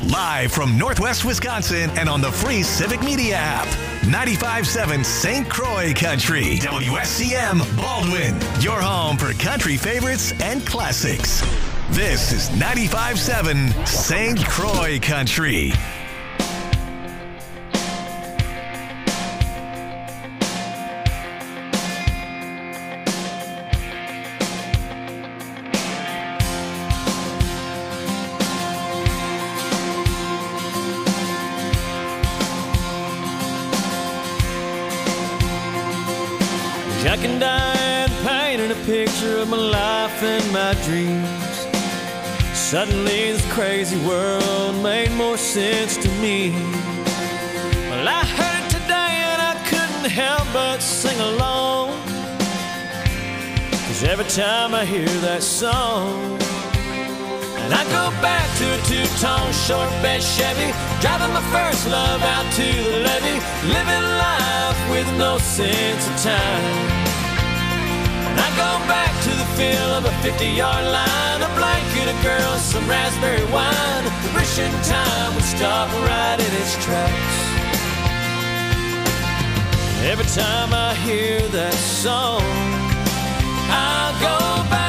Live from Northwest Wisconsin and on the free Civic Media app. 95.7 St. Croix Country. WSCM Baldwin. Your home for country favorites and classics. This is 95.7 St. Croix Country. Jack and Diane painted a picture of my life and my dreams. Suddenly this crazy world made more sense to me. Well, I heard it today and I couldn't help but sing along, 'cause every time I hear that song, and I go back to a two-tone short bed Chevy, driving my first love out to the levee, living life with no sense of time. And I go back to the feel of a 50-yard line, a blanket, a girl, some raspberry wine, wishing time would stop right in its tracks. Every time I hear that song, I go back.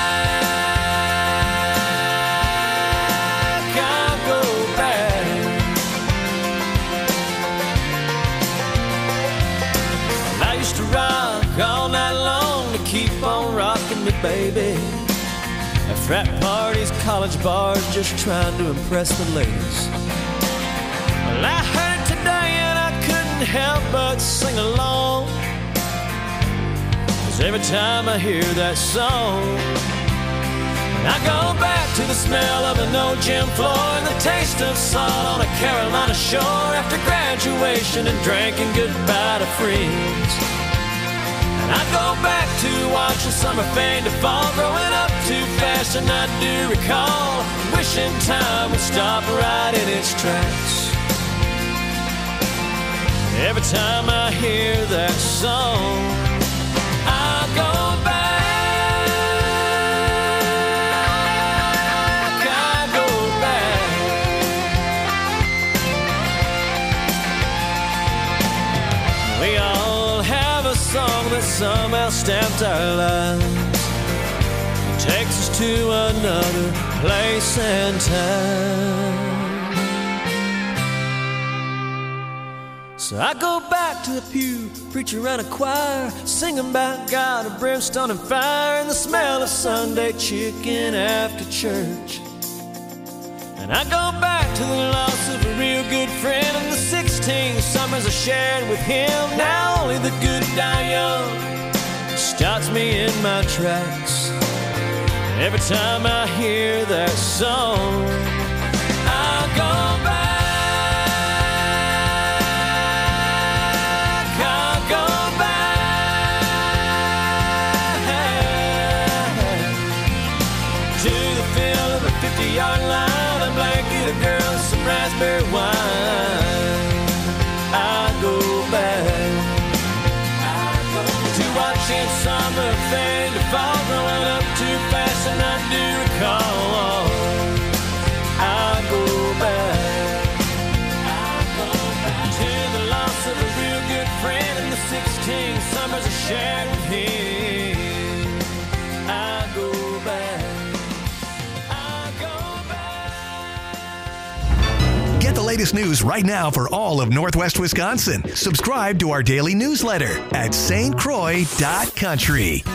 All night long to keep on rocking me, baby. At frat parties, college bars, just trying to impress the ladies. Well, I heard it today and I couldn't help but sing along, 'cause every time I hear that song, I go back to the smell of an old gym floor and the taste of salt on a Carolina shore after graduation and drinking goodbye to friends. I go back to watching summer fade to fall, growing up too fast and I do recall, wishing time would stop right in its tracks. Every time I hear that song, I go back, I go back. We all have a song that somehow stamped our lives, it takes us to another place and time. So I go back to the pew, preacher and a choir, singing about God of brimstone and fire, and the smell of Sunday chicken after church. And I go back to the loss of a real good friend and the 16 summers I shared with him. Now only the good die young stops me in my tracks. Every time I hear that song, I go back, I go back to the feel of a 50-yard line, a blanket, a girl, some raspberry wine. I go back to watching summer fade to fall, growing up too fast and I do recall. I go back to the loss of a real good friend and the 16 summers I shared with him. I go back. Get the latest news right now for all of Northwest Wisconsin. Subscribe to our daily newsletter at stcroix.country.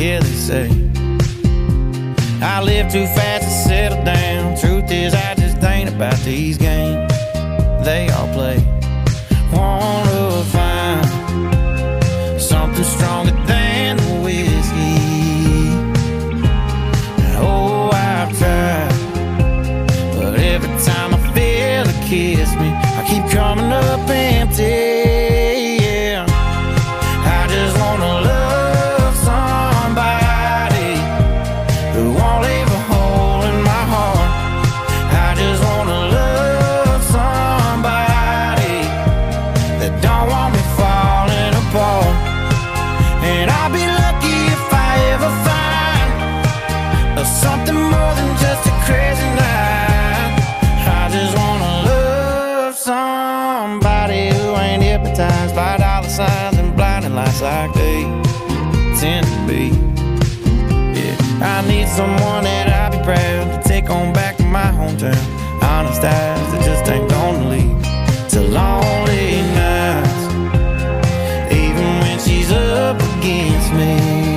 Yeah, they say I live too fast to settle down. Truth is, I just ain't about these games they all play. Wanna find something stronger than the whiskey. Oh, I've tried, but every time I feel her kiss me, I keep coming up empty. Yeah, I just wanna love somebody who won't leave a hole in my heart. I just wanna love somebody that don't want me falling apart. And I'll be lucky if I ever find something more than just a crazy night. I just wanna love somebody who ain't hypnotized by dollar signs and blinding lights like they tend to be. Yeah, I need someone that I'll be proud to take on back to my hometown. Honest eyes that just ain't gonna lead to lonely nights, even when she's up against me.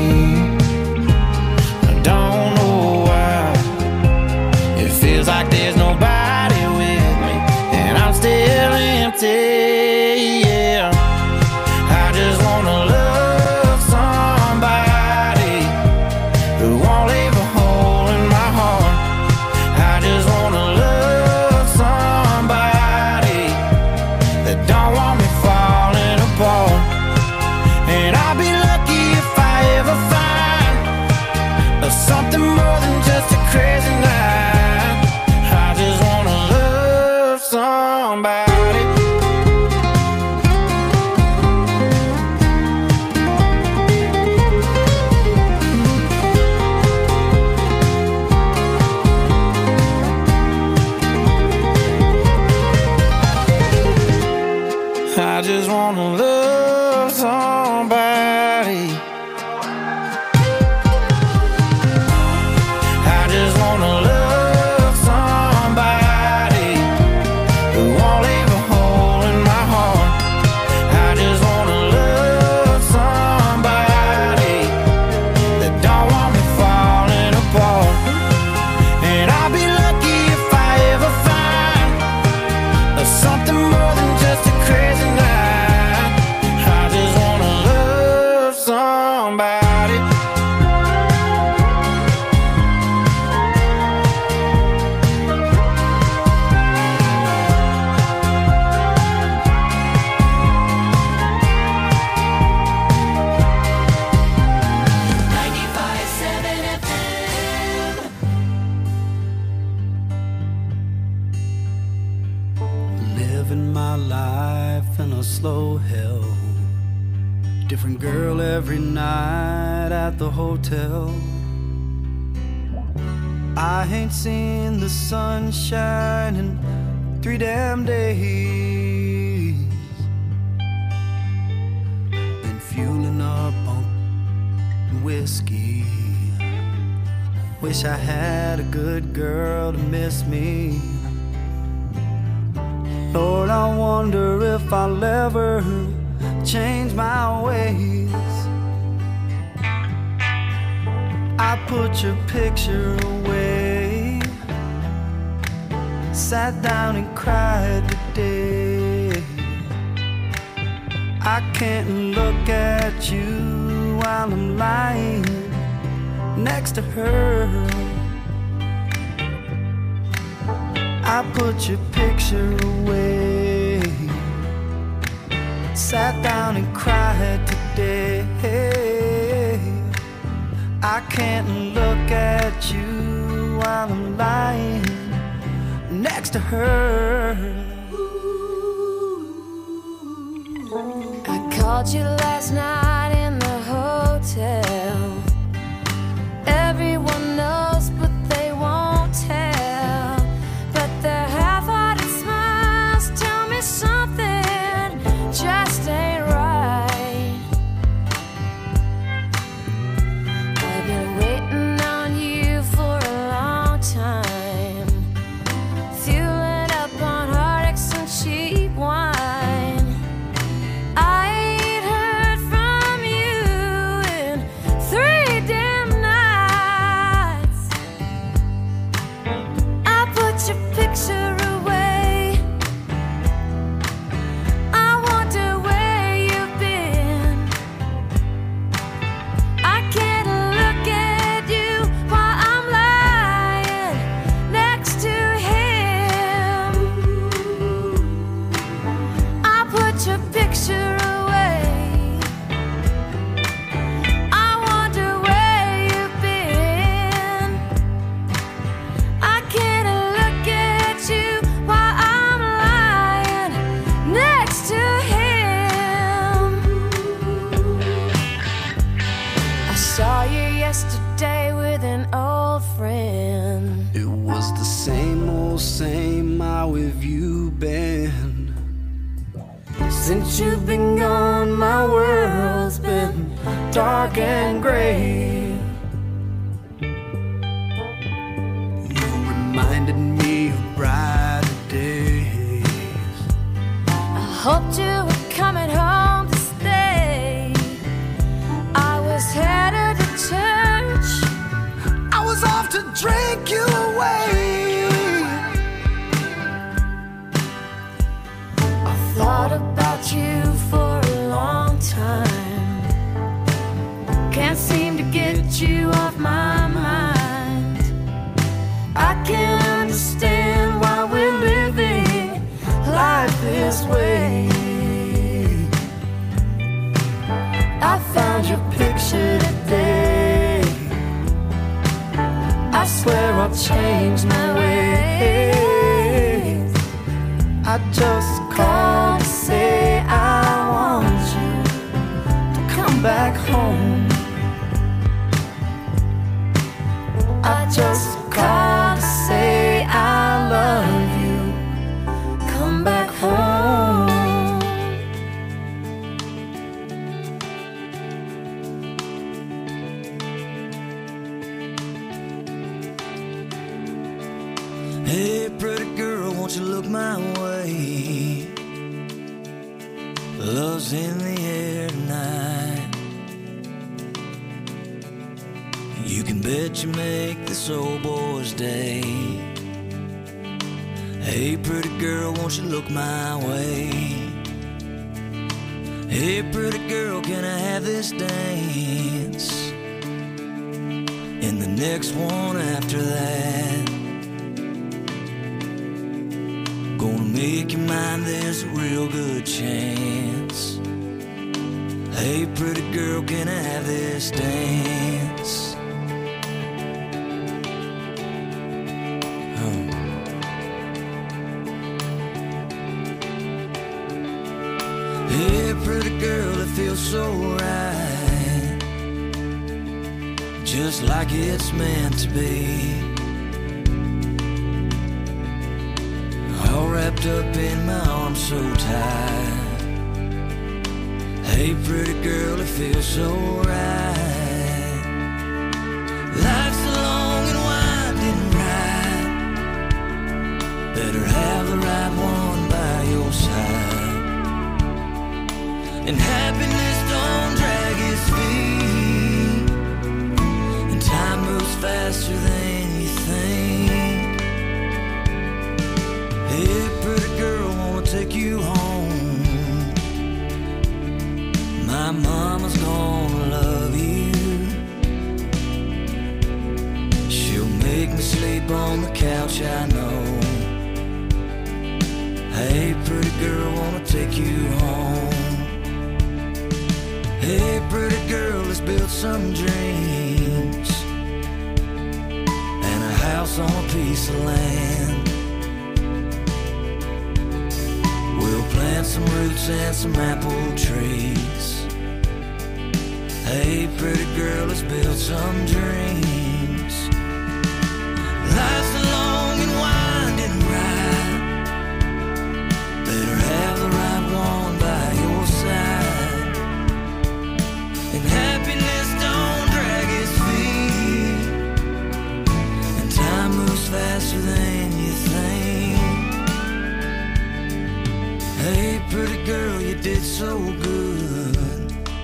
I don't know why it feels like there's nobody with me, and I'm still empty. Yeah, I just wanna love somebody who won't leave a hole in my heart. I just wanna love somebody that don't want me falling apart. And I'll be lucky if I ever find something more than just a crazy night. I just wanna love somebody. I just wanna love somebody. I just wanna love somebody who won't leave a hole in my heart. I just wanna love somebody that don't want me falling apart. And I'll be lucky if I ever find something more than just a crazy night. I just wanna love somebody. Living my life in a slow hell. Different girl every night at the hotel. I ain't seen the sunshine in 3 damn days. Been fueling up on whiskey. Wish I had a good girl to miss me. Lord, I wonder if I'll ever change my ways. I put your picture away, sat down and cried today. I can't look at you while I'm lying next to her. I put your picture away, sat down and cried today. I can't look at you while I'm lying next to her. I called you last night in the hotel. Everyone knows, but they won't tell. But their half-hearted smiles tell me something just ain't right. I've been waiting on you for a long time, fueling up on heartaches and cheap wine. I ain't heard from you in friend. It was the same old same, how have you been? Since you've been gone, my world's been dark and gray. You reminded me of brighter days. I hoped you were coming home to stay. I was headed to church. I was off to drink you away. I thought about you for a long time. Can't seem to get you off my mind. I can't understand why we're living life this way. I found your picture today. I swear I'll change my ways. I just called to say I want you to come back home. I just called to say I love you. Come back home. Hey, pretty girl, won't you look my way? Love's in the air tonight. You can bet you make this old boy's day. Hey, pretty girl, won't you look my way? Hey, pretty girl, can I have this dance? And the next one after that. Gonna make you mine, there's a real good chance. Hey, pretty girl, can I have this dance? Hey, pretty girl, it feels so right, just like it's meant to be. All wrapped up in my arms so tight. Hey, pretty girl, it feels so right. Life's a long and winding ride. Better have the right one by your side. And happiness don't drag its feet. And time moves faster than you think. Hey, pretty girl, wanna take you home. My mama's gonna love you. She'll make me sleep on the couch, I know. Hey, pretty girl, wanna take you home. Hey, pretty girl, let's build some dreams and a house on a piece of land. We'll plant some roots and some apple trees. Hey, pretty girl, let's build some dreams. Life's a long and winding ride. Better have the right one by your side. And happiness don't drag its feet. And time moves faster than you think. Hey, pretty girl, you did so good.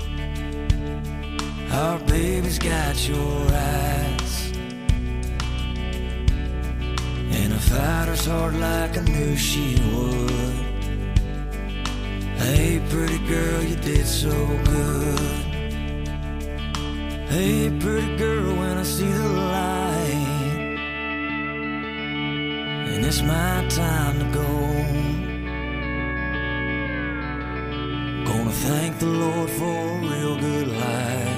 Our baby's got your eyes. And a fighter's heart like I knew she would. Hey, pretty girl, you did so good. Hey, pretty girl, when I see the light, and it's my time to go, gonna thank the Lord for a real good life.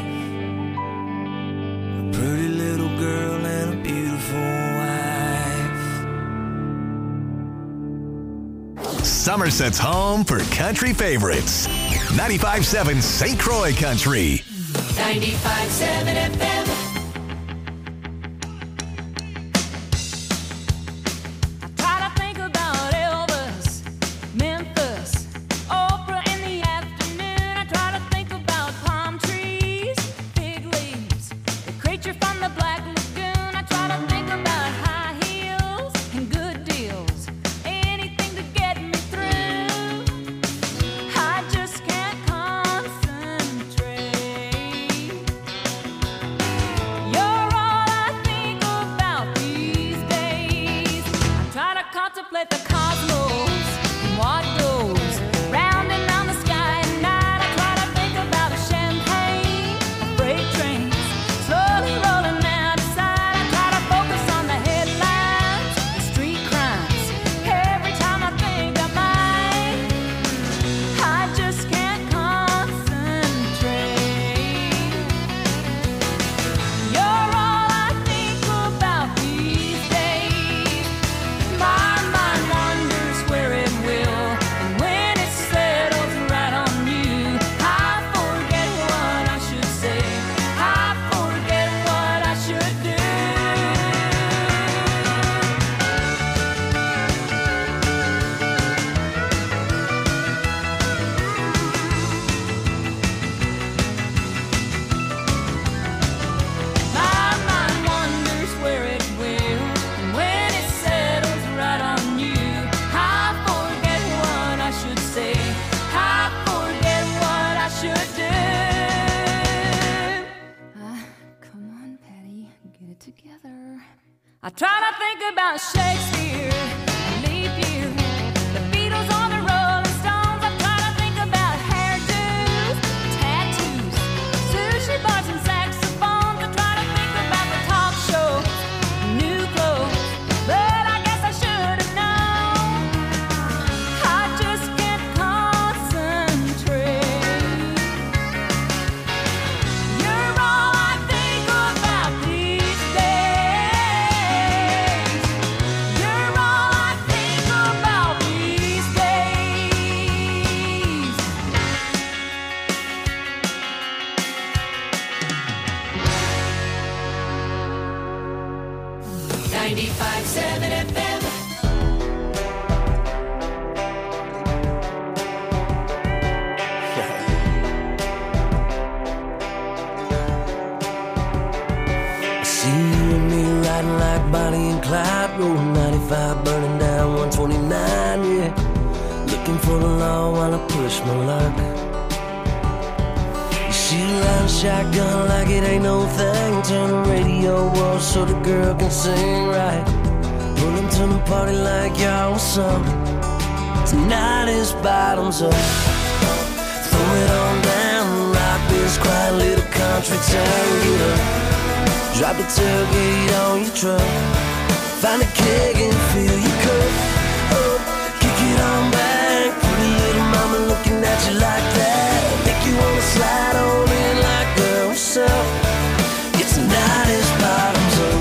A pretty little girl and a beautiful wife. Somerset's home for country favorites. 95.7 St. Croix Country. 95.7 FM. picture from the Black Lagoon. I try to think about high heels and good deals, anything to get me through. I just can't concentrate. You're all I think about these days. I try to contemplate the cosmos and what goes round and round the sky at night. I try to think about a champagne, a freight train, slowly rolling out of sight. I try to focus on the headlines, the street crimes. Every time I think I might, I just can't concentrate. You're all I think about these days. My mind wanders where it will, and when it settles right on you, I forget what I should say. I forget what I should do. 'My mind wanders where it will, and when it settles right on you, I forget what I should say. I forget what I should do. Come on, Patty, get it together. I try to think about Shakespeare, leap year, the Beatles or the Rolling Stones. I try to think about hairdos, tattoos, sushi bars and saxophones. I try to think about the talk shows, new clothes, but I guess I should have known. I just can't concentrate. You're all I think about these days. You're all I think about these days. 95.7 FM. See you and me riding like Bonnie and Clyde, rolling 95, burning down 129, yeah. Looking for the law while I push my luck. You see you riding shotgun like it ain't no thing. Turn the radio off so the girl can sing right. Pulling to the party like y'all was something. Tonight is bottoms up. Throw it on down, rock this quiet little country town. Get up. Drop the tailgate on your truck. Find a keg and fill your cup. Oh, kick it on back. Pretty little mama looking at you like that. Make you wanna slide on in like, girl, what's up? It's tonight is bottoms up.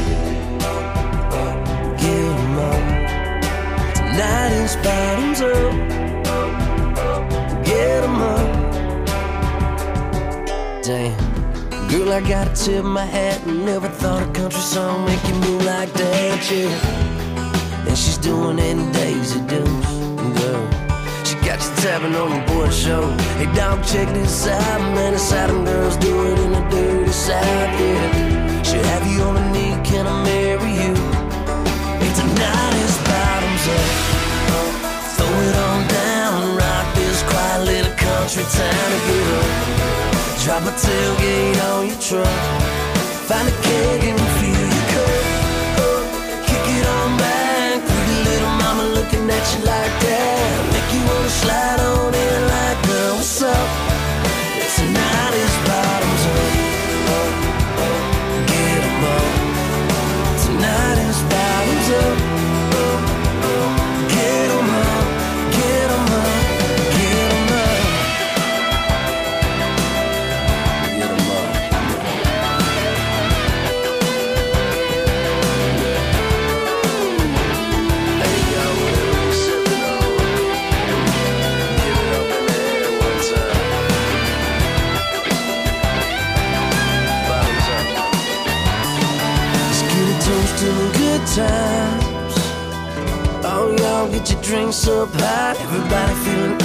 Get 'em up. Tonight is bottoms up. Get 'em up. Damn. Girl, I gotta tip my hat. Never thought a country song make you move like that, yeah. And she's doing it in Daisy Dukes, girl. She got you tapping on your board show. Hey, dog, check this out, man. The Southern girls do it in the dirty South, yeah. She'll have you on a knee, can I marry you? Hey, tonight is bottoms up. Throw it on down, rock this quiet little country town to get up. Drop a tailgate on your truck. Find a keg and fill your cup. Kick it on back. Pretty little mama looking at you like that. Make you wanna slide on in like, girl, what's up? Tonight is bottoms up. Get 'em up. Tonight is bottoms up. Get 'em up. Get 'em up. Get 'em up. Get 'em up. Hey, yo, whatever you sipping on. Give it up in the air one time. Bottoms up. Let's get a toast to the good times. Oh, y'all get your drinks up high. Everybody feeling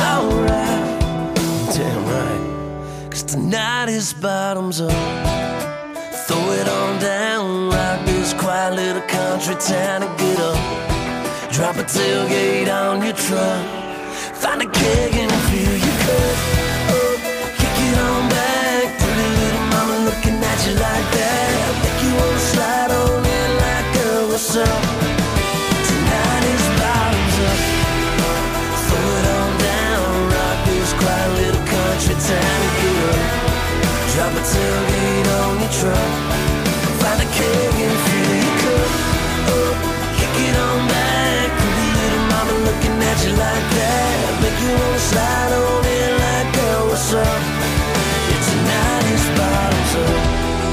alright. Damn right. 'Cause tonight is bottoms up. Throw it on down, rock this quiet little country town and get up. Drop a tailgate on your truck. Find a keg and fill your cup. Oh, kick it on back. Pretty little mama looking at you like that. Make you wanna slide on in like, girl, what's up? Tonight is bottoms up. Throw it on down, rock this quiet little country town and get up. Drop a tailgate on your truck. Find a keg and fill your cup. Oh, kick it on back. Pretty little mama looking at you like that. Make you wanna slide on in like, girl, what's up? Yeah, tonight is bottoms up.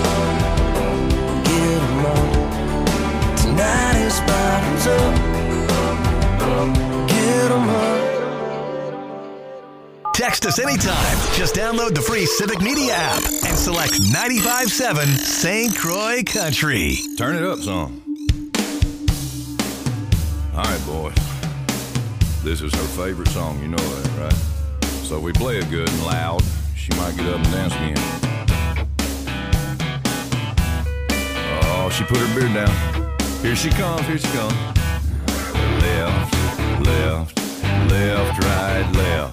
Get 'em up. Tonight is bottoms up. Get 'em up. Text us anytime. Just download the free Civic Media app and select 95.7 St. Croix Country. Turn it up some. All right, boys. This is her favorite song, you know that, right? So we play it good and loud. She might get up and dance again. Oh, she put her beard down. Here she comes, here she comes. Left, left, left, right, left.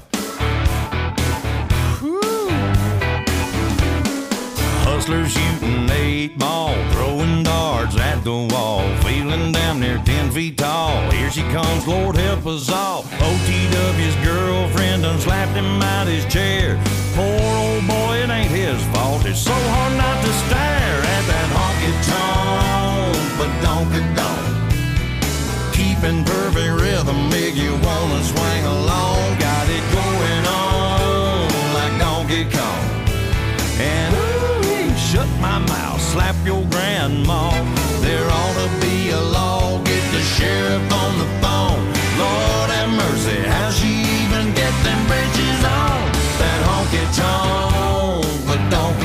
Hustlers shooting 8 ball, throwing darts at the wall, feeling damn near 10 feet tall. Here she comes, Lord help us all. OTW's girlfriend done slapped him out his chair. Poor old boy, it ain't his fault. It's so hard not to stare at that honky-tonk, but don't. Keeping perfect rhythm make you wanna swing along. Got it going on like Donkey Kong. And shut my mouth, slap your grandma. There ought to be a law, get the sheriff on the phone. Lord have mercy, how she even get them bridges on? That honky-tonk, but don't.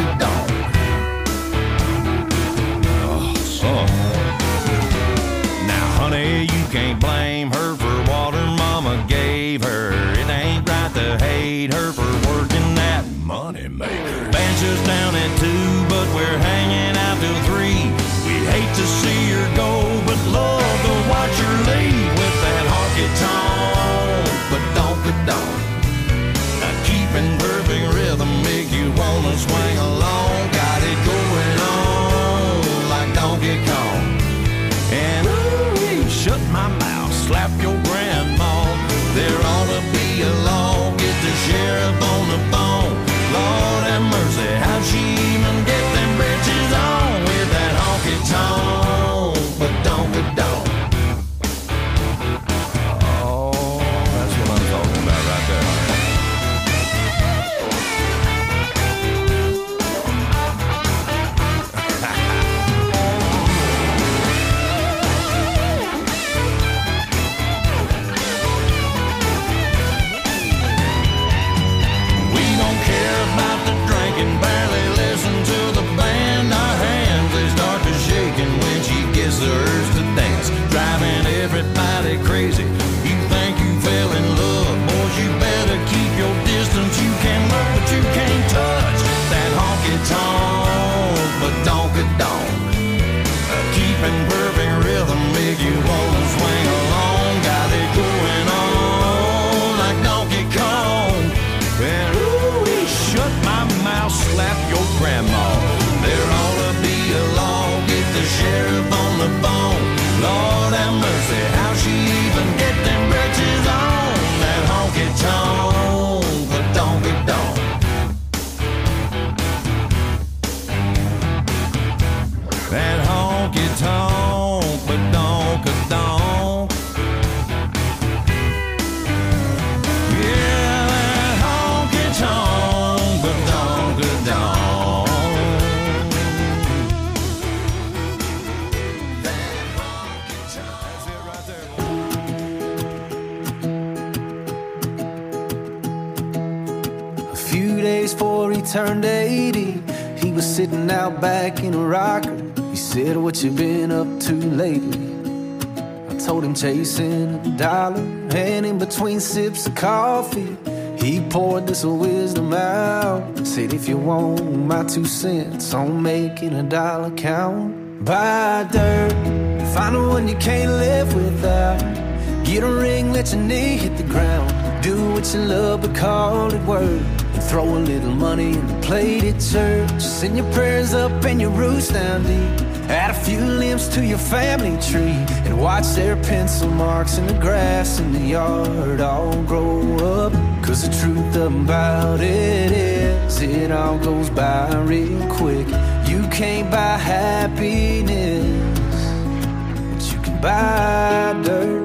Oh, son. Now, honey, you can't blame her for what her mama gave her. It ain't right to hate her for working that money maker. Bench us down at 2, but we're hanging out till 3. We'd hate to see her go, but love to watch her leave with that honky-tonk, but don't. Now keeping perfect rhythm make you wanna swing along. Got it going on like Donkey Kong. And ooh, shut my mouth, slap your grandma. There ought to be a law, get the sheriff on the phone. Lord have mercy, how'd she even get them britches on with that honky-tonk, but don't. Oh, that's what I'm talking about right there. We don't care about the drinking, barely listen to the band. Our hands, they start to shaking when she gets the urge to dance, driving everybody crazy. You think you fell in love, boys, you better keep your distance. You can look, but you can't touch that honky-tonk, but don't. Keeping perfect rhythm make you wanna swing along. Got it going on like Donkey Kong. And ooh, shut my mouth, slap your grandma. There ought to be a law, get the sheriff on the phone. Lord have mercy, how she even get them britches on? That honky-tonk, but don't. That honky-tonk, but don't. Yeah, that honky-tonk, but don't. That honky-tonk. That's it right there. A few days before he turned 80, he was sitting out back in a rocker. He said, what you been up to lately? I told him chasing a dollar, and in between sips of coffee, He poured this wisdom out. Said if you want my 2 cents on making a dollar count, buy dirt, find the one you can't live without. Get a ring, let your knee hit the ground. Do what you love but call it work. And throw a little money in the plate at church. Send your prayers up and your roots down deep. Add a few limbs to your family tree. And watch their pencil marks in the grass in the yard all grow up. Cause the truth about it is, it all goes by real quick. You can't buy happiness, but you can buy dirt.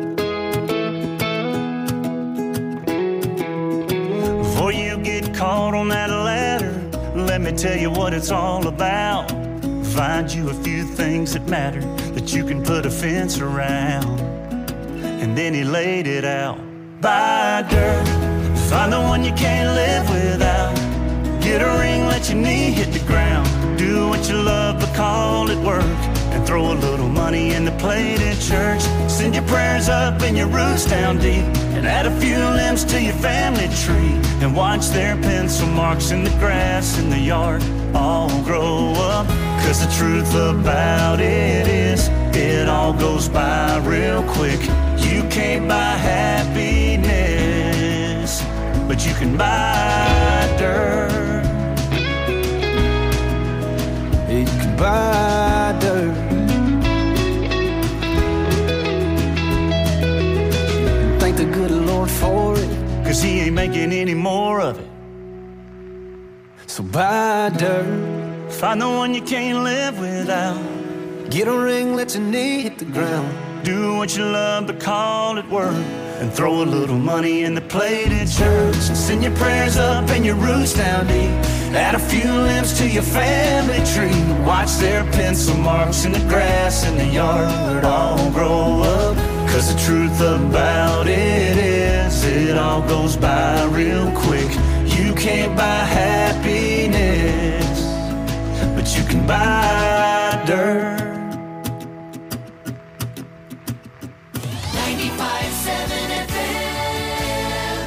Before you get caught on that ladder, let me tell you what it's all about. Find you a few things that matter, that you can put a fence around. And then he laid it out. Buy dirt, find the one you can't live without. Get a ring, let your knee hit the ground. Do what you love but call it work. And throw a little money in the plate at church. Send your prayers up and your roots down deep. And add a few limbs to your family tree. And watch their pencil marks in the grass in the yard all grow up. Cause the truth about it is, it all goes by real quick. You can't buy happiness, but you can buy dirt. You can buy dirt. Thank the good Lord for it, cause he ain't making any more of it. So buy dirt. Find the one you can't live without. Get a ring, let your knee hit the ground. Do what you love but call it work. And throw a little money in the plate at church. And send your prayers up and your roots down deep. Add a few limbs to your family tree. Watch their pencil marks in the grass in the yard all grow up. Cause the truth about it is, it all goes by real quick. You can't buy happiness, but you can buy dirt. 95.7 FM.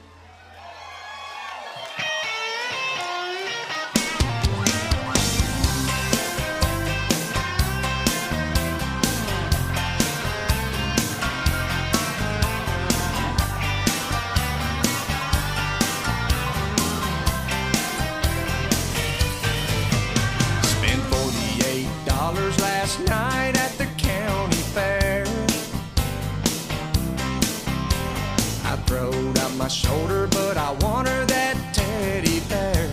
Spent $48 last night at the county fair. I throwed out my shoulder, but I want her that teddy bear.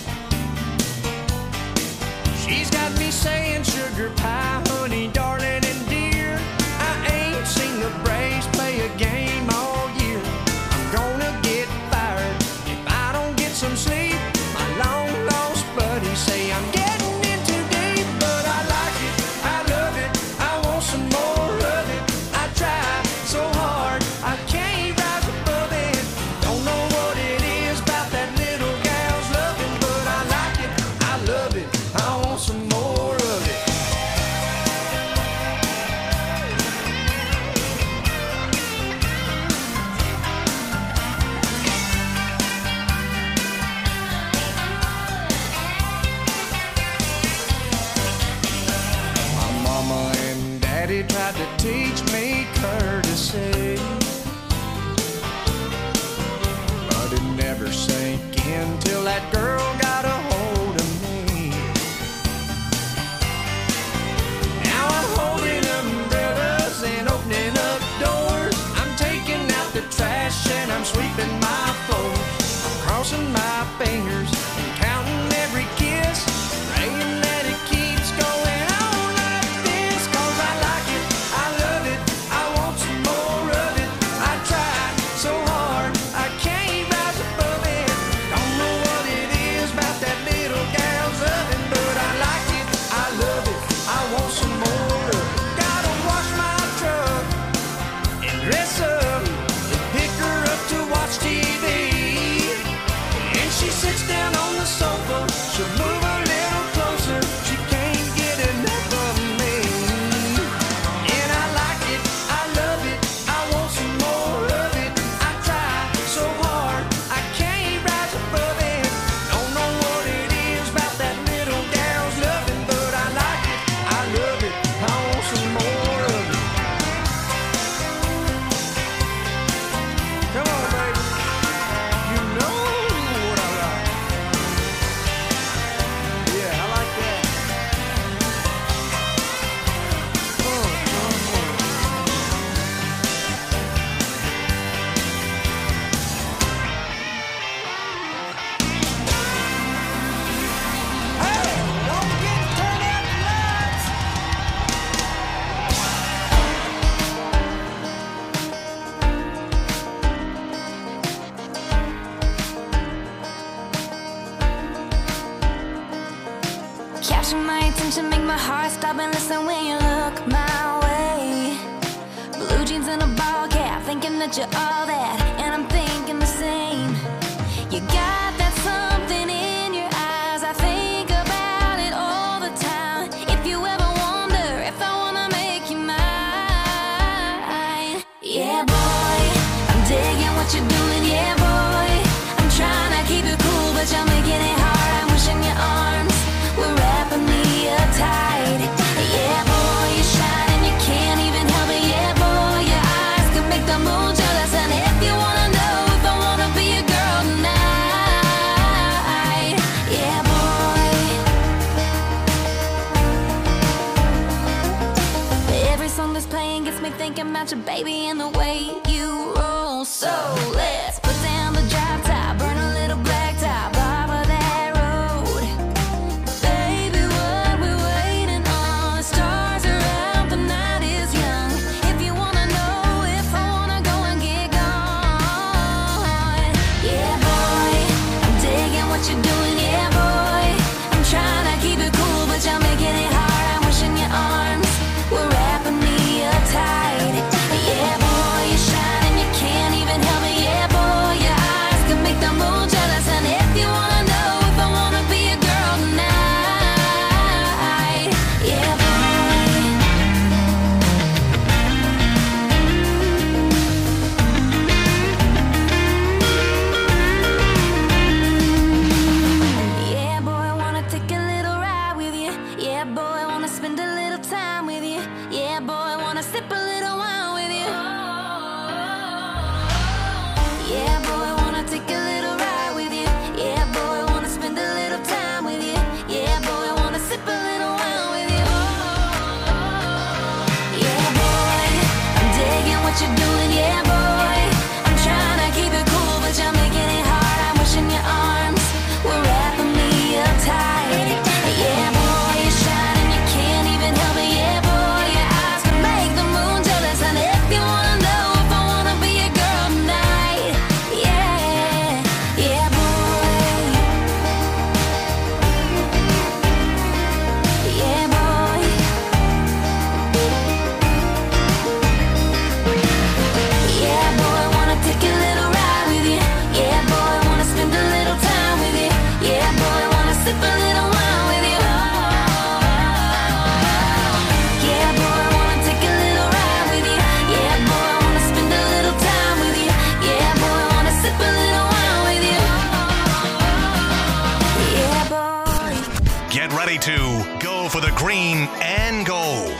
She's got me saying sugar pie, honey, darling, and dear. I ain't seen the Braves play a game all year. I'm gonna get fired if I don't get some sleep. My long lost buddies say I'm getting in too deep, but I like it, I love it, I want some more of it. I try so hard, I can't rise above it. Don't know what it is about that little gal's loving, but I like it, I love it, I want some more of it. My mama and daddy tried to teach me courtesy, but it never sank in till that girl got a hold of me. Now I'm holding umbrellas and opening up doors. I'm taking out the trash and I'm sweeping my floors. I'm crossing my fingers and counting every kiss, praying that it keeps going on like this. Cause I like it, I love it, I want some stop and listen when you look my way. Blue jeans and a ball cap, thinking that you're all that, and I'm thinking the same. You got that something in your eyes, I think about it all the time. If you ever wonder if I wanna make you mine, yeah boy, I'm digging what you're doing, yeah boy. I'm trying to keep it cool, but you're making it hard. I'm wishing your arms were wrapping me up tight. Yeah boy, you shine and you can't even help it. Yeah boy, your eyes can make the moon jealous. And if you wanna know if I wanna be a girl tonight, yeah boy. Every song that's playing gets me thinking about your baby and the way you roll. So let's put down the drop top, burn a little black top off of that road. Baby, what we waiting on? The stars are out, the night is young. If you wanna know if I wanna go and get gone, yeah boy, I'm digging what you're doing, yeah boy. I'm trying to keep it cool, but you're making it hard. I'm wishing your arms were wrapping me up tight. Yeah boy, you shine and you can't even help it. Yeah boy, your eyes can make the moon jealous. And if you wanna know if I wanna be a girl tonight, yeah boy. Yeah boy, I wanna take a little ride with you. Yeah boy, I wanna spend a little time with you. Yeah boy, I wanna sip a little wine with you. Yeah boy, I wanna take a little ride with you. Yeah boy, I wanna spend a little time with you. Yeah boy, I wanna sip a little wine with you. Yeah boy, I'm digging what you're doing. Yeah boy, I'm trying to keep it cool, but you're making it hard. I'm wishing your arms were wrapping me up tight. Yeah boy, you shine and you can't even help it. Yeah boy, your eyes can make the moon jealous. And if you wanna know if I wanna be a girl tonight, yeah, yeah boy, yeah boy, yeah boy, I wanna take a little ride with you. Yeah boy, I wanna spend a little time with you. Yeah boy, I wanna sip a little wine with you. Yeah boy, I wanna take a little ride with you. Yeah boy, I wanna spend a little time with you. Yeah boy, I wanna sip a little wine with you. Yeah boy. Get ready to go for the green and gold.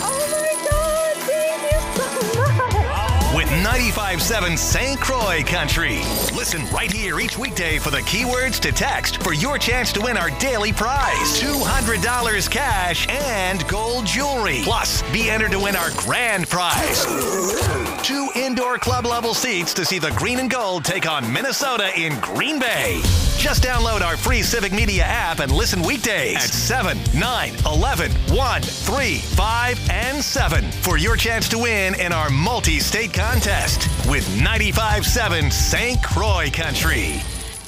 With 95.7 St. Croix Country. Listen right here each weekday for the keywords to text for your chance to win our daily prize. $200 cash and gold jewelry. Plus, be entered to win our grand prize. 2 indoor club level seats to see the green and gold take on Minnesota in Green Bay. Just download our free Civic Media app and listen weekdays at 7, 9, 11, 1, 3, 5, and 7 for your chance to win in our multi-state contest with 95.7 St. Croix Country.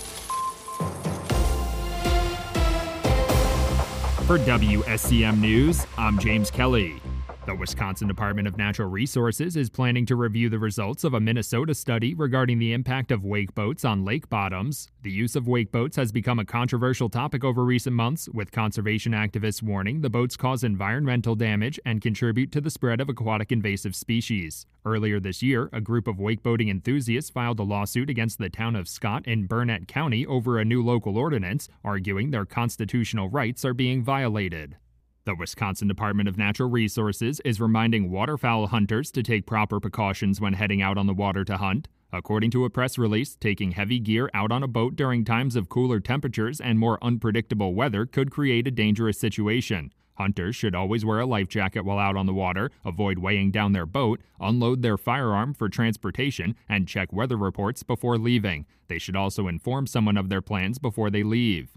For WSCM News, I'm James Kelly. The Wisconsin Department of Natural Resources is planning to review the results of a Minnesota study regarding the impact of wake boats on lake bottoms. The use of wake boats has become a controversial topic over recent months, with conservation activists warning the boats cause environmental damage and contribute to the spread of aquatic invasive species. Earlier this year, a group of wakeboarding enthusiasts filed a lawsuit against the town of Scott in Burnett County over a new local ordinance, arguing their constitutional rights are being violated. The Wisconsin Department of Natural Resources is reminding waterfowl hunters to take proper precautions when heading out on the water to hunt. According to a press release, taking heavy gear out on a boat during times of cooler temperatures and more unpredictable weather could create a dangerous situation. Hunters should always wear a life jacket while out on the water, avoid weighing down their boat, unload their firearm for transportation, and check weather reports before leaving. They should also inform someone of their plans before they leave.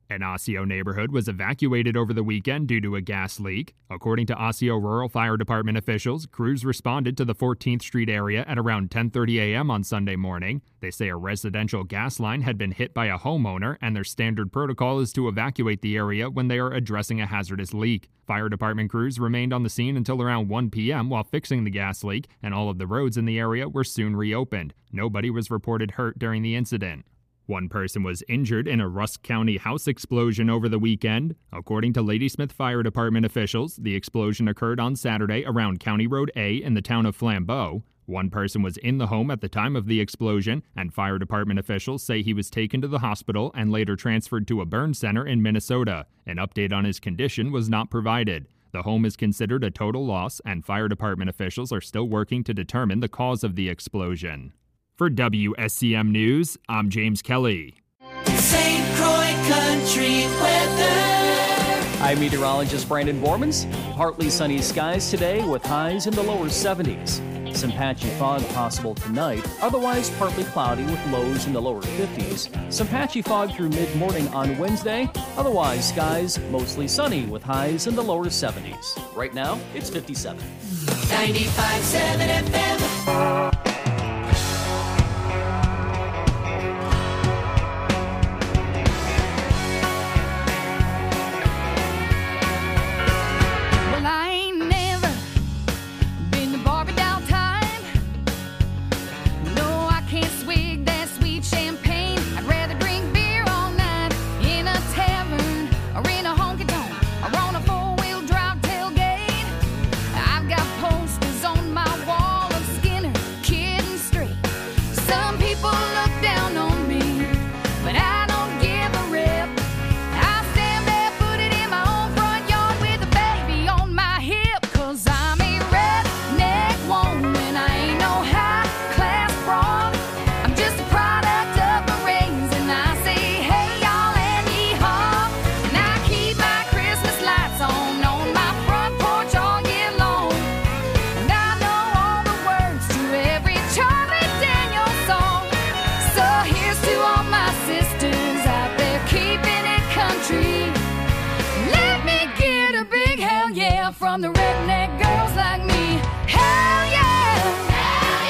An Osseo neighborhood was evacuated over the weekend due to a gas leak. According to Osseo Rural Fire Department officials, crews responded to the 14th Street area at around 10:30 a.m. on Sunday morning. They say a residential gas line had been hit by a homeowner, and their standard protocol is to evacuate the area when they are addressing a hazardous leak. Fire department crews remained on the scene until around 1 p.m. while fixing the gas leak, and all of the roads in the area were soon reopened. Nobody was reported hurt during the incident. One person was injured in a Rusk County house explosion over the weekend. According to Ladysmith Fire Department officials, the explosion occurred on Saturday around County Road A in the town of Flambeau. One person was in the home at the time of the explosion, and fire department officials say he was taken to the hospital and later transferred to a burn center in Minnesota. An update on his condition was not provided. The home is considered a total loss, and fire department officials are still working to determine the cause of the explosion. For WSCM News, I'm James Kelly. St. Croix Country weather. I'm meteorologist Brandon Bormans. Partly sunny skies today with highs in the lower 70s. Some patchy fog possible tonight, otherwise partly cloudy with lows in the lower 50s. Some patchy fog through mid-morning on Wednesday, otherwise skies mostly sunny with highs in the lower 70s. Right now, it's 57. 95.7 FM. From the redneck girls like me, hell yeah, hell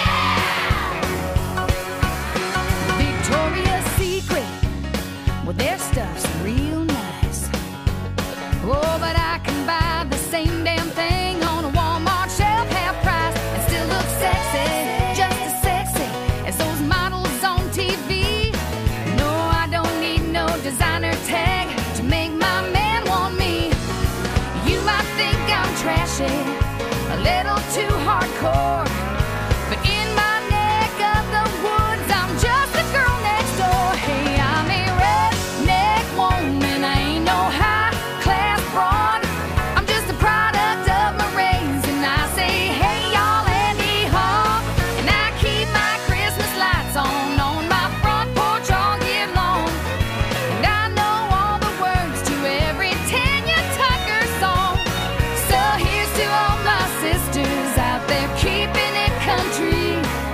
yeah. Victoria's Secret, well their stuff's real nice. Oh, but I can buy the same damn thing on a Walmart shelf, half price, and still look sexy, just as sexy as those models on TV. No, I don't need no designer tag to make my man want me. You might think I'm trashy, a little too hardcore, but in my neck of the woods, I'm just a girl next door. Hey, I'm a redneck woman, I ain't no high-class broad. I'm just a product of my raising. I say, hey, y'all, and hee-haw, and I keep my Christmas lights on my front porch all year long. And I know all the words to every Tanya Tucker song. So here's to all my sisters out there keeping it country.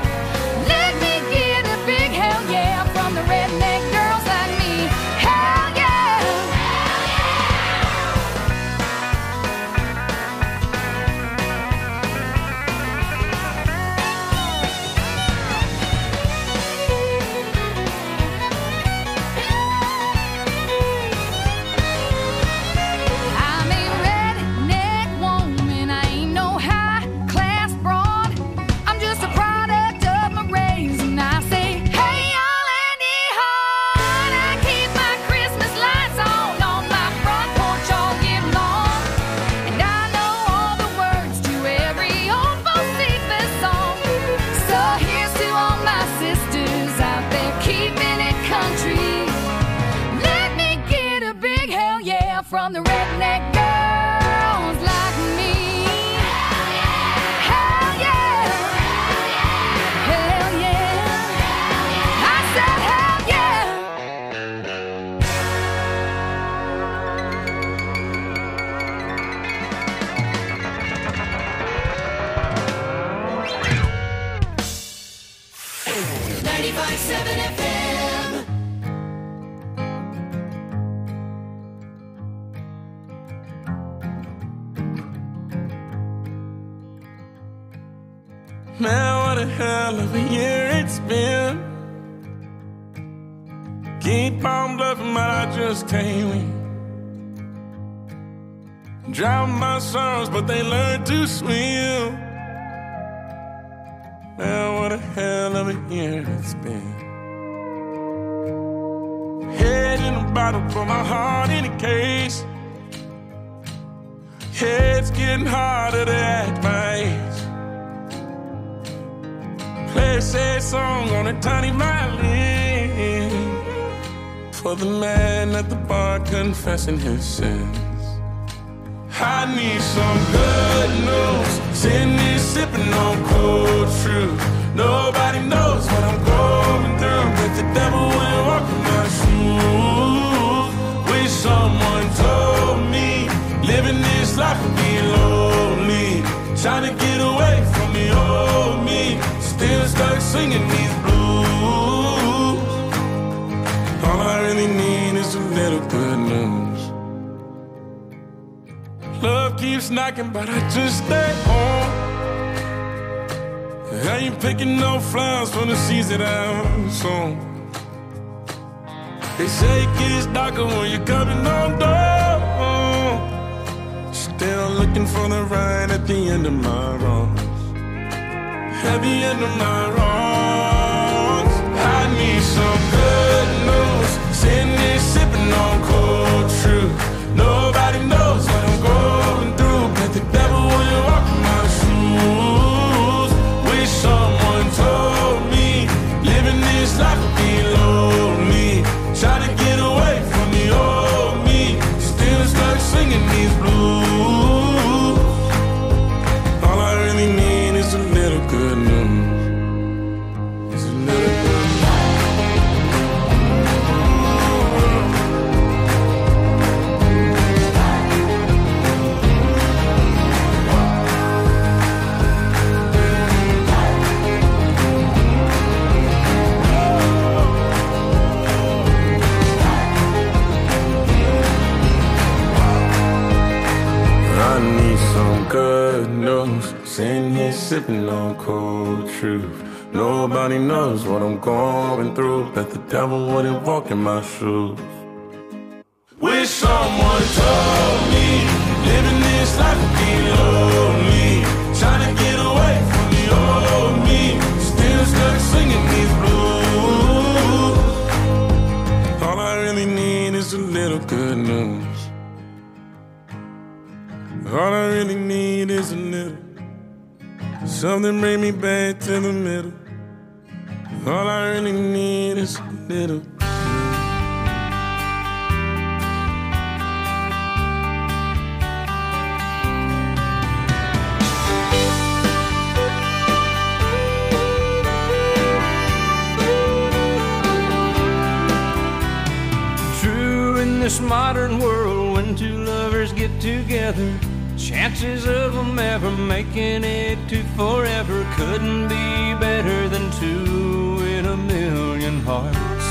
Man, what a hell of a year it's been. Keep on bluffing, but I just can't win. Drown my sorrows, but they learn to swim. Man, what a hell of a year it's been. Head in a bottle, put my heart in a case. Head's getting harder to act my age. Play a sad song on a tiny violin for the man at the bar confessing his sins. I need some good news. Sitting here sipping on cold truth. Nobody knows what I'm going through, but the devil will walk in my shoes. Wish someone told me living this life would be lonely. Trying to get away from the old me. Still stuck singing these blues. All I really need is a little good news. Love keeps knocking, but I just stay home. I ain't picking no flowers from the seeds that I'm sown. They say it gets darker when you're coming on door. Still looking for the right at the end of my wrongs. At the end of my wrongs. I need some good news. Sitting there sipping on cold truth. Nobody knows what I'm going through, but the devil will walk in my shoes. Wish someone told me living this life would be lonely. Try to get away from the old me. Still stuck singing these blues. All I really need is a little good news. It's a little good news. I need some good news. Sitting here sipping on cold truth. Nobody knows what I'm going through, but the devil wouldn't walk in my shoes. Wish someone told me living this life would be lonely. Trying to get away from the old me. Still stuck singing these blues. All I really need is a little good news. All I really need is a little. Something bring me back to the middle. All I really need is a little. True, in this modern world, when two lovers get together, chances of them ever making it to forever couldn't be better than two in a million hearts.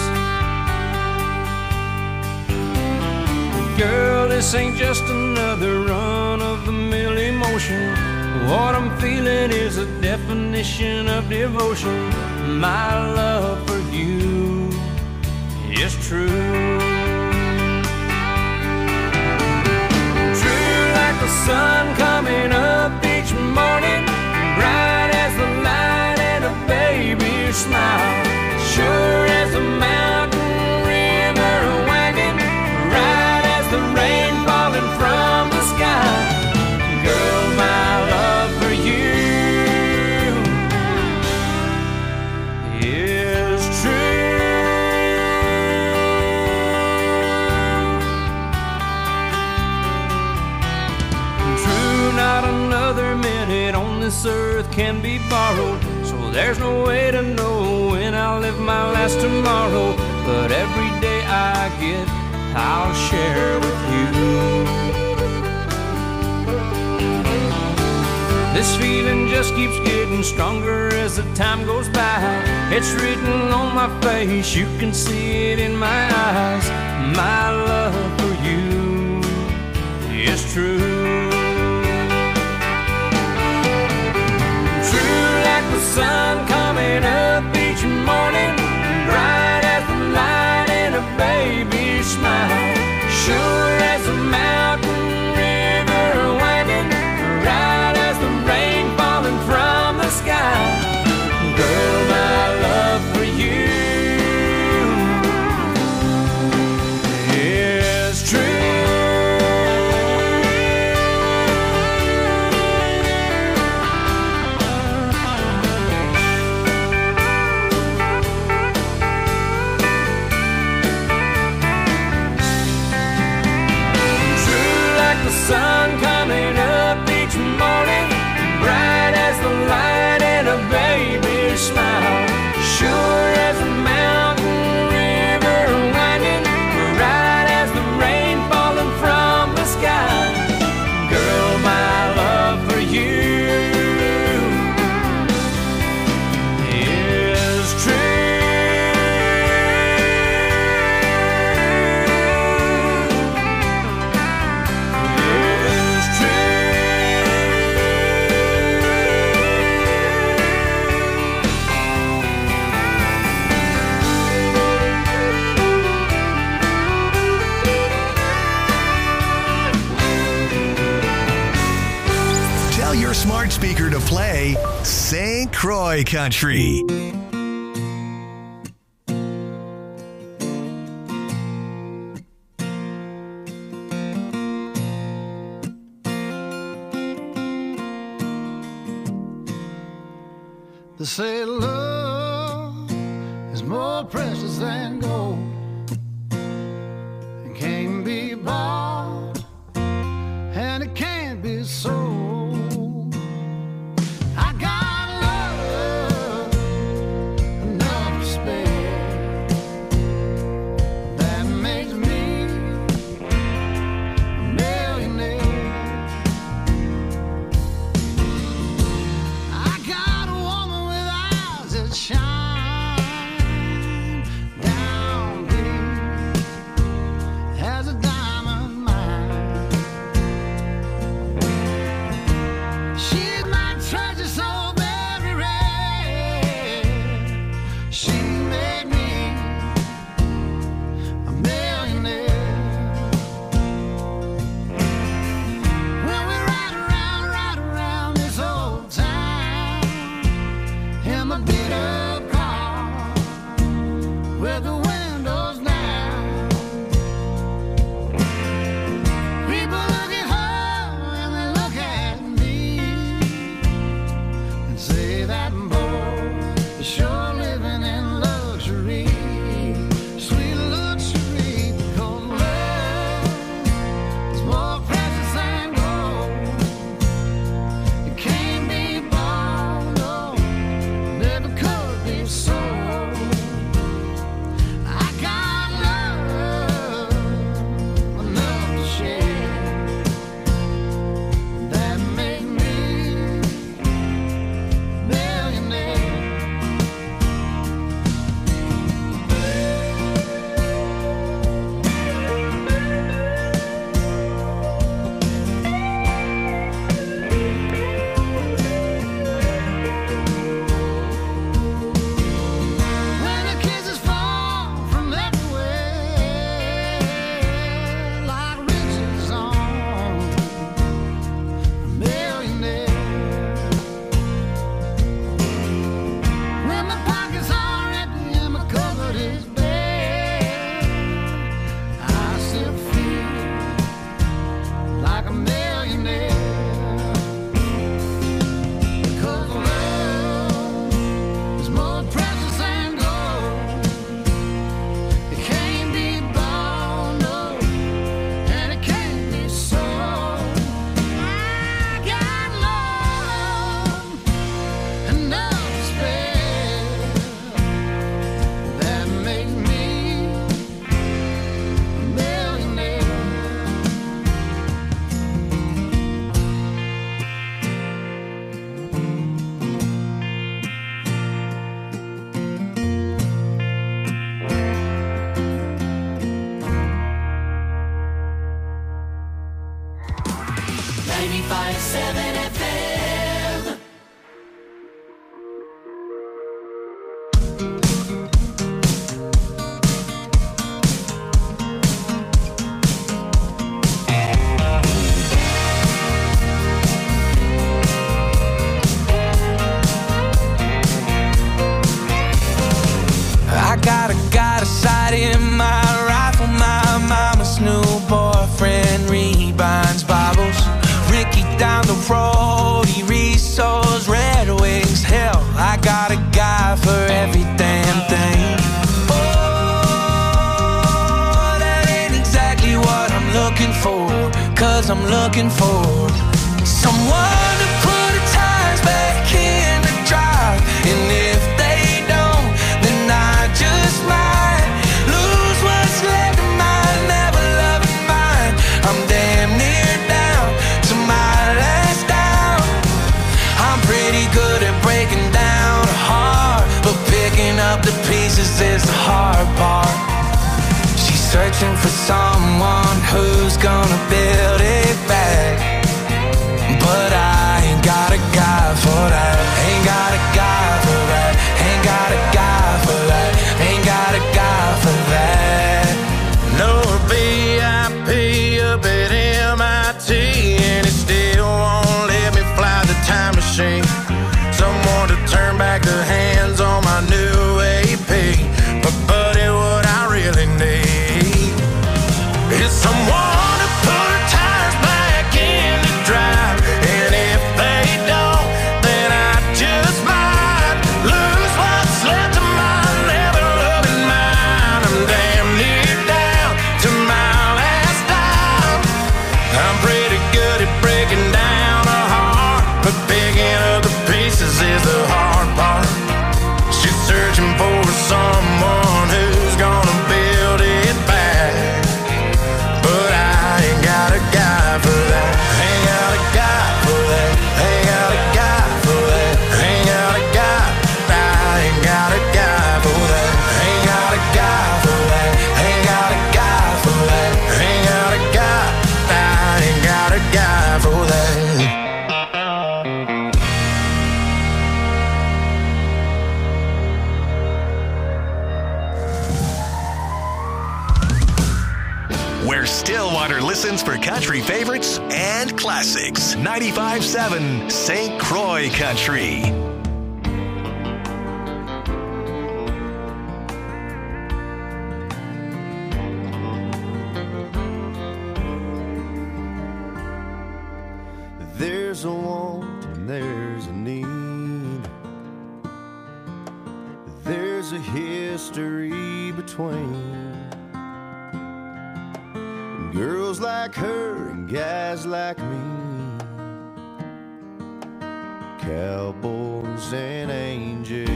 Girl, this ain't just another run-of-the-mill emotion. What I'm feeling is a definition of devotion. My love for you is true. The sun coming up each morning, bright as the light and a baby's smile, sure as a mountain river wagon, right as the rain falling from the sky. Girl, my love for you is true. Not another minute on this earth can be borrowed, so there's no way to know when I'll live my last tomorrow. But every day I get, I'll share with you. This feeling just keeps getting stronger as the time goes by. It's written on my face, you can see it in my eyes. My love for you is true. The sun coming up each morning, bright as the light in a baby's smile, sure as a mountain river winding, right as the rain falling from the sky. Girl, my love for you is true. Sun coming up each morning, bright as the light in a baby's smile, sure as a mountain river winding, right as the rain falling from the sky. Girl, my love for you is true. Your smart speaker to play St. Croix Country. They say love is more precious than gold. It can't be bought and it can't be sold. People look at her and they look at me. 'cause I'm looking for someone to put the tires back in the drive. And if they don't, then I just might lose what's left of my never-loving mind. I'm damn near down to my last down. I'm pretty good at breaking down a heart, but picking up the pieces is the hard part. She's searching for someone who's gonna build it back, but I ain't got a guy for that. Ain't got a guy for that. Ain't got a guy for that. Ain't got a guy for that. No VIP up at MIT, and it still won't let me fly the time machine. Someone to turn back the hands on my new AP. But buddy, what I really need is someone to put tires back in the drive. And if they don't, then I just might lose what's left of my never-loving mind. I'm damn near down to my last dime. I'm pretty good at breaking down a heart, but picking up the pieces is the hard part. She's searching for someone who's gonna build it back, but I ain't got a guy for that. Ain't got a guy for that. Ain't got a guy for that. Ain't got a guy. I ain't got a guy for that. Ain't got a guy for that. Ain't got a guy for that. Ain't got a guy. I ain't got a guy for that. Where Stillwater listens for country favorites and classics. 95.7 St. Croix Country. There's a want and there's a need. There's a history between girls like her and guys like me, cowboys and angels.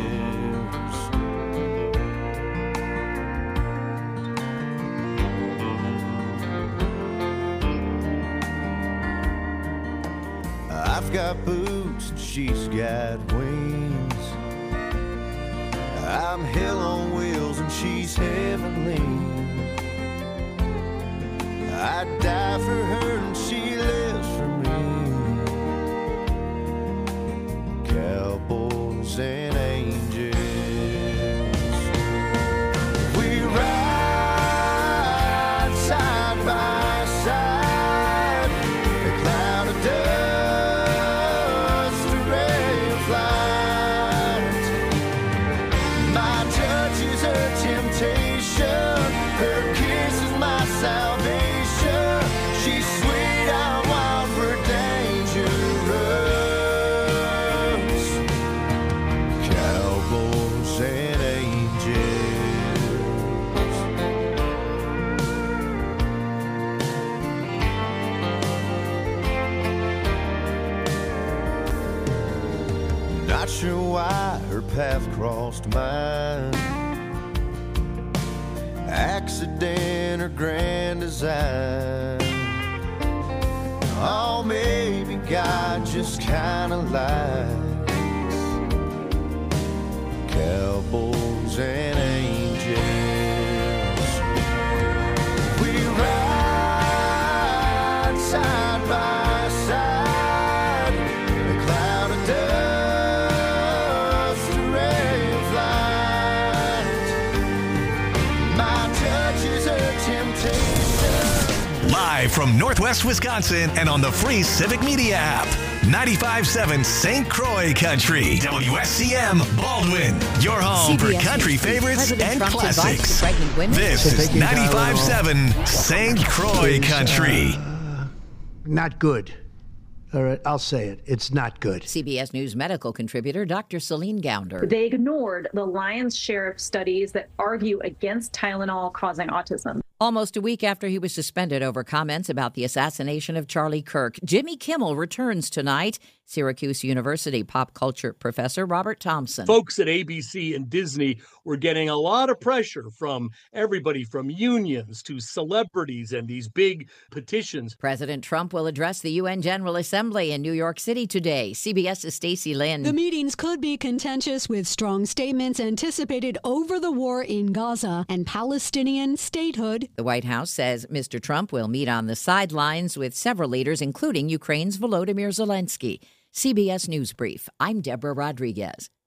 I've got boots and she's got wings. I'm hell on wheels and she's heavenly. I'd die for her and she lives for me. Cowboys and angels. We ride side by side. A cloud of dust, a ray of light. My touch is her temptation. Her kiss is my salvation. She's sweet, I'm wild for dangerous. Cowboys and angels. Not sure why her path crossed mine. Accident or grand design. Oh, maybe God just kinda lied. Cowboys and angels. We ride side by side. A cloud of dust, a ray of light. My touch is a temptation. Live from Northwest Wisconsin and on the free Civic Media app. 95.7 St. Croix Country. WSCM Baldwin. Your home CBS for country News. favorites President and Trump's advice classics. to pregnant women. This is 95.7 St. Croix Country. Not good. All right, I'll say it. It's not good. CBS News medical contributor Dr. Celine Gounder. They ignored the lion's share of studies that argue against Tylenol causing autism. Almost a week after he was suspended over comments about the assassination of Charlie Kirk, Jimmy Kimmel returns tonight. Syracuse University pop culture professor Robert Thompson. Folks at ABC and Disney were getting a lot of pressure from everybody, from unions to celebrities and these big petitions. President Trump will address the UN General Assembly in New York City today. CBS's Stacey Lynn. The meetings could be contentious, with strong statements anticipated over the war in Gaza and Palestinian statehood. The White House says Mr. Trump will meet on the sidelines with several leaders, including Ukraine's Volodymyr Zelensky. CBS News Brief. I'm Deborah Rodriguez.